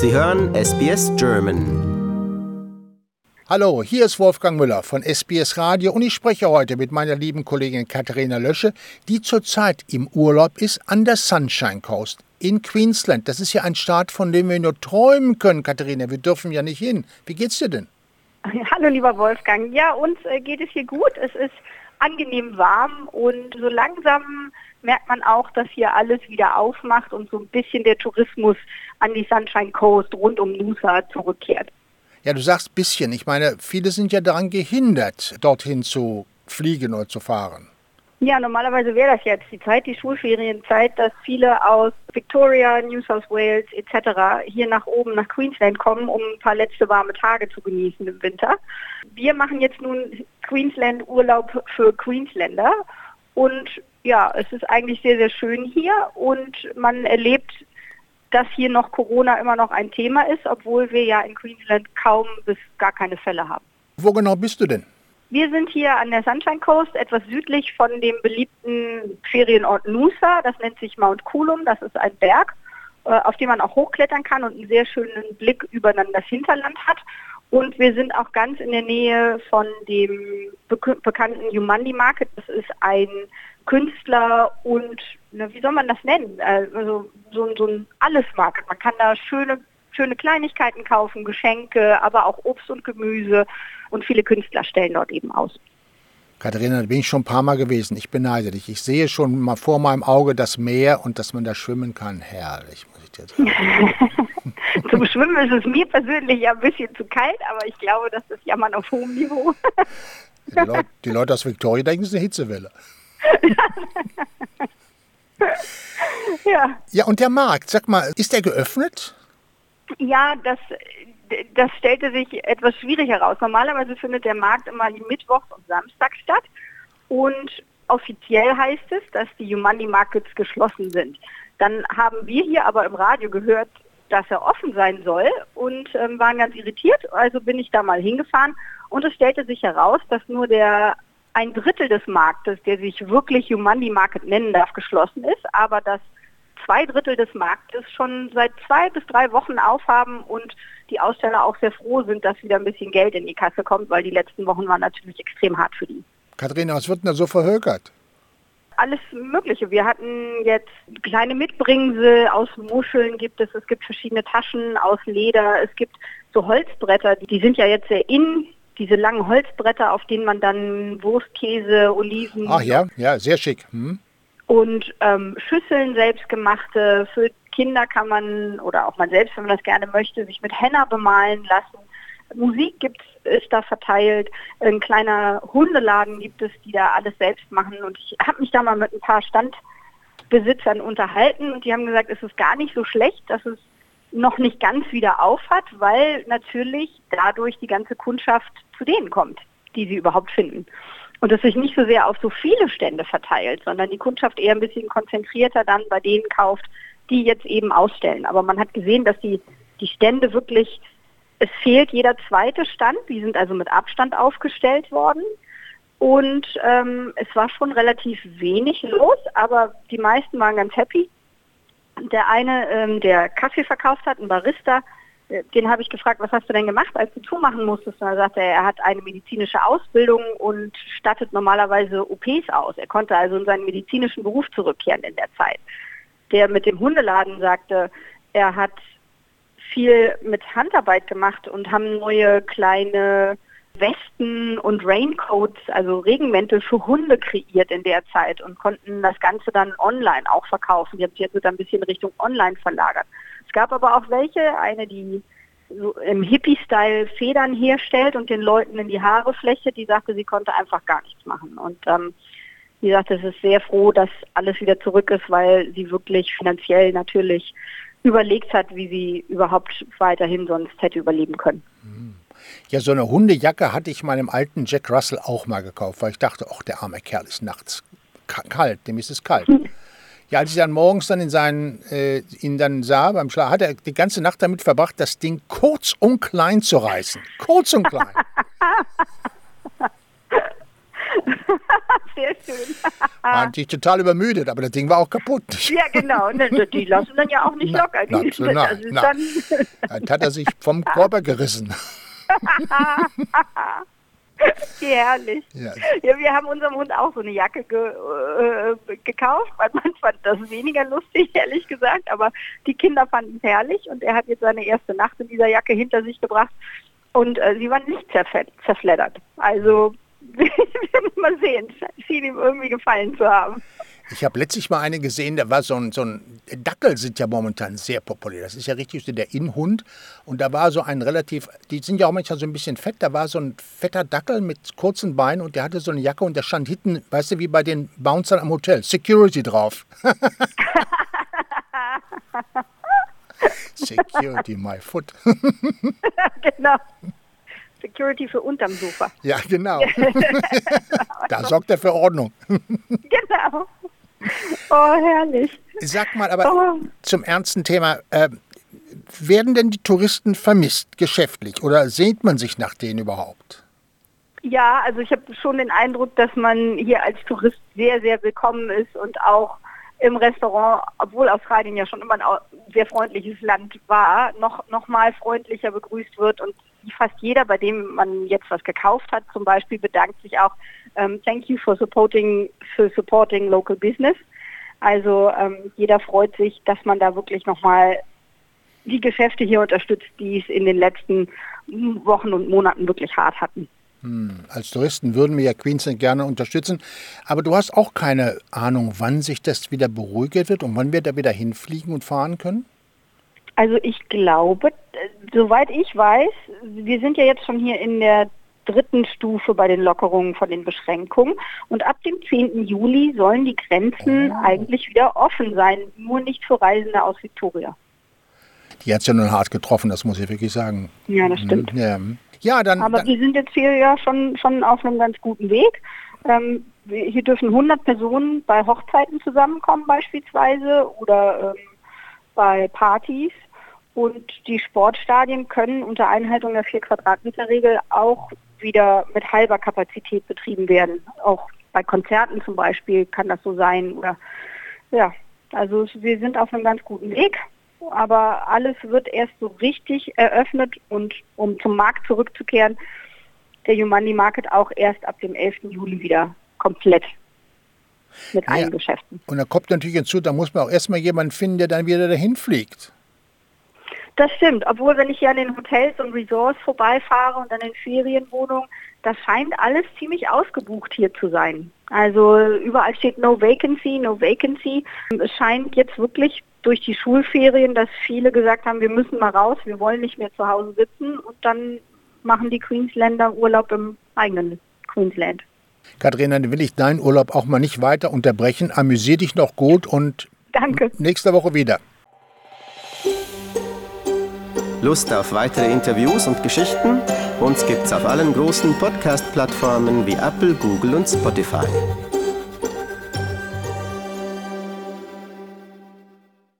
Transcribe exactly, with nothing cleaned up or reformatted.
Sie hören S B S German. Hallo, hier ist Wolfgang Müller von S B S Radio und ich spreche heute mit meiner lieben Kollegin Katharina Lösche, die zurzeit im Urlaub ist an der Sunshine Coast in Queensland. Das ist ja ein Staat, von dem wir nur träumen können, Katharina. Wir dürfen ja nicht hin. Wie geht's dir denn? Hallo, lieber Wolfgang. Ja, uns äh, geht es hier gut. Es ist angenehm warm und so langsam merkt man auch, dass hier alles wieder aufmacht und so ein bisschen der Tourismus an die Sunshine Coast rund um Noosa zurückkehrt. Ja, du sagst bisschen. Ich meine, viele sind ja daran gehindert, dorthin zu fliegen oder zu fahren. Ja, normalerweise wäre das jetzt die Zeit, die Schulferienzeit, dass viele aus Victoria, New South Wales et cetera hier nach oben, nach Queensland kommen, um ein paar letzte warme Tage zu genießen im Winter. Wir machen jetzt nun Queensland-Urlaub für Queensländer und ja, es ist eigentlich sehr, sehr schön hier und man erlebt, dass hier noch Corona immer noch ein Thema ist, obwohl wir ja in Queensland kaum bis gar keine Fälle haben. Wo genau bist du denn? Wir sind hier an der Sunshine Coast, etwas südlich von dem beliebten Ferienort Noosa. Das nennt sich Mount Coolum. Das ist ein Berg, auf dem man auch hochklettern kann und einen sehr schönen Blick über dann das Hinterland hat. Und wir sind auch ganz in der Nähe von dem bek- bekannten Yumandi Market. Das ist ein Künstler und, na, wie soll man das nennen? Also so, so ein Alles-Market. Man kann da schöne, schöne Kleinigkeiten kaufen, Geschenke, aber auch Obst und Gemüse. Und viele Künstler stellen dort eben aus. Katharina, da bin ich schon ein paar Mal gewesen. Ich beneide dich. Ich sehe schon mal vor meinem Auge das Meer und dass man da schwimmen kann. Herrlich, muss ich dir sagen. Zum Schwimmen ist es mir persönlich ja ein bisschen zu kalt, aber ich glaube, das ist Jammern auf hohem Niveau. Die Leute, die Leute aus Victoria denken, es ist eine Hitzewelle. Ja. Ja, und der Markt, sag mal, ist der geöffnet? Ja, das, das stellte sich etwas schwierig heraus. Normalerweise findet der Markt immer Mittwochs und Samstags statt und offiziell heißt es, dass die Yumandi Markets geschlossen sind. Dann haben wir hier aber im Radio gehört, dass er offen sein soll und ähm, waren ganz irritiert. Also bin ich da mal hingefahren und es stellte sich heraus, dass nur der ein Drittel des Marktes, der sich wirklich Yumandi Market nennen darf, geschlossen ist, aber dass zwei Drittel des Marktes schon seit zwei bis drei Wochen aufhaben und die Aussteller auch sehr froh sind, dass wieder ein bisschen Geld in die Kasse kommt, weil die letzten Wochen waren natürlich extrem hart für die. Katharina, was wird denn da so verhökert? Alles Mögliche. Wir hatten jetzt kleine Mitbringsel aus Muscheln gibt es, es gibt verschiedene Taschen aus Leder, es gibt so Holzbretter, die sind ja jetzt sehr in, diese langen Holzbretter, auf denen man dann Wurst, Käse, Oliven... Ach ja, ja, sehr schick. Hm. Und ähm, Schüsseln selbstgemachte, für Kinder kann man, oder auch man selbst, wenn man das gerne möchte, sich mit Henna bemalen lassen. Musik gibt es, ist da verteilt, ein kleiner Hundeladen gibt es, die da alles selbst machen. Und ich habe mich da mal mit ein paar Standbesitzern unterhalten und die haben gesagt, es ist gar nicht so schlecht, dass es noch nicht ganz wieder auf hat, weil natürlich dadurch die ganze Kundschaft zu denen kommt, die sie überhaupt finden. Und es sich nicht so sehr auf so viele Stände verteilt, sondern die Kundschaft eher ein bisschen konzentrierter dann bei denen kauft, die jetzt eben ausstellen. Aber man hat gesehen, dass die, die Stände wirklich, es fehlt jeder zweite Stand, die sind also mit Abstand aufgestellt worden. Und ähm, es war schon relativ wenig los, aber die meisten waren ganz happy. Der eine, ähm, der Kaffee verkauft hat, ein Barista, den habe ich gefragt, was hast du denn gemacht, als du zumachen musstest? Und er sagte, er hat eine medizinische Ausbildung und stattet normalerweise O Ps aus. Er konnte also in seinen medizinischen Beruf zurückkehren in der Zeit. Der mit dem Hundeladen sagte, er hat viel mit Handarbeit gemacht und haben neue kleine Westen und Raincoats, also Regenmäntel für Hunde kreiert in der Zeit und konnten das Ganze dann online auch verkaufen. Die haben sich jetzt wieder ein bisschen Richtung online verlagert. Es gab aber auch welche, eine, die so im Hippie-Style Federn herstellt und den Leuten in die Haare flechtet, die sagte, sie konnte einfach gar nichts machen. Und ähm, wie gesagt, es ist sehr froh, dass alles wieder zurück ist, weil sie wirklich finanziell natürlich überlegt hat, wie sie überhaupt weiterhin sonst hätte überleben können. Ja, so eine Hundejacke hatte ich meinem alten Jack Russell auch mal gekauft, weil ich dachte, ach, der arme Kerl ist nachts kalt, dem ist es kalt. Ja, als ich dann morgens dann in seinen, äh, ihn dann sah beim Schlaf, hat er die ganze Nacht damit verbracht, das Ding kurz und klein zu reißen. Kurz und klein. Sehr schön. Waren die total übermüdet, aber das Ding war auch kaputt. Ja, genau. Die lassen dann ja auch nicht Na, locker. na, Die- na, das ist na. dann Dann hat er sich vom Körper gerissen. herrlich. Ja. Ja, wir haben unserem Hund auch so eine Jacke ge äh, gekauft, weil man fand das weniger lustig, ehrlich gesagt, aber die Kinder fanden es herrlich und er hat jetzt seine erste Nacht in dieser Jacke hinter sich gebracht und äh, sie waren nicht zerfett, zerfleddert. Also wir werden mal sehen, es schien ihm irgendwie gefallen zu haben. Ich habe letztlich mal eine gesehen, da war so ein, so ein Dackel sind ja momentan sehr populär. Das ist ja richtig so der Innenhund. Und da war so ein relativ, die sind ja auch manchmal so ein bisschen fett, da war so ein fetter Dackel mit kurzen Beinen und der hatte so eine Jacke und der stand hinten, weißt du, wie bei den Bouncern am Hotel, Security drauf. Security, my foot. Genau. Security für unterm Sofa. Ja, genau. Da sorgt er für Ordnung. Genau. Oh, herrlich. Sag mal, aber Oh. zum ernsten Thema, äh, werden denn die Touristen vermisst, geschäftlich, oder sehnt man sich nach denen überhaupt? Ja, also ich habe schon den Eindruck, dass man hier als Tourist sehr, sehr willkommen ist und auch im Restaurant, obwohl Australien ja schon immer ein au- sehr freundliches Land war, noch, noch mal freundlicher begrüßt wird und fast jeder, bei dem man jetzt was gekauft hat, zum Beispiel, bedankt sich auch, ähm, thank you for supporting, for supporting local business. Also ähm, jeder freut sich, dass man da wirklich nochmal die Geschäfte hier unterstützt, die es in den letzten Wochen und Monaten wirklich hart hatten. Als Touristen würden wir ja Queensland gerne unterstützen, aber du hast auch keine Ahnung, wann sich das wieder beruhigt wird und wann wir da wieder hinfliegen und fahren können? Also ich glaube, äh, soweit ich weiß, wir sind ja jetzt schon hier in der dritten Stufe bei den Lockerungen von den Beschränkungen und ab dem zehnten Juli sollen die Grenzen Oh. eigentlich wieder offen sein, nur nicht für Reisende aus Victoria. Die hat es ja nun hart getroffen, das muss ich wirklich sagen. Ja, das stimmt. Ja, ja dann, Aber dann wir sind jetzt hier ja schon, schon auf einem ganz guten Weg. Ähm, wir- hier dürfen hundert Personen bei Hochzeiten zusammenkommen beispielsweise oder ähm, bei Partys. Und die Sportstadien können unter Einhaltung der vier Quadratmeter Regel auch wieder mit halber Kapazität betrieben werden. Auch bei Konzerten zum Beispiel kann das so sein. Oder ja, also es- wir sind auf einem ganz guten Weg. Aber alles wird erst so richtig eröffnet und um zum Markt zurückzukehren, der Humandi Market auch erst ab dem elften Juli wieder komplett mit Ja. allen Geschäften. und da kommt natürlich hinzu, da muss man auch erstmal jemanden finden, der dann wieder dahin fliegt. Das stimmt, obwohl wenn ich hier an den Hotels und Resorts vorbeifahre und an den Ferienwohnungen, das scheint alles ziemlich ausgebucht hier zu sein. Also überall steht no vacancy, no vacancy. Es scheint jetzt wirklich durch die Schulferien, dass viele gesagt haben, wir müssen mal raus, wir wollen nicht mehr zu Hause sitzen und dann machen die Queensländer Urlaub im eigenen Queensland. Katharina, dann will ich deinen Urlaub auch mal nicht weiter unterbrechen. Amüsier dich noch gut und Danke. nächste Woche wieder. Lust auf weitere Interviews und Geschichten? Uns gibt's auf allen großen Podcast-Plattformen wie Apple, Google und Spotify.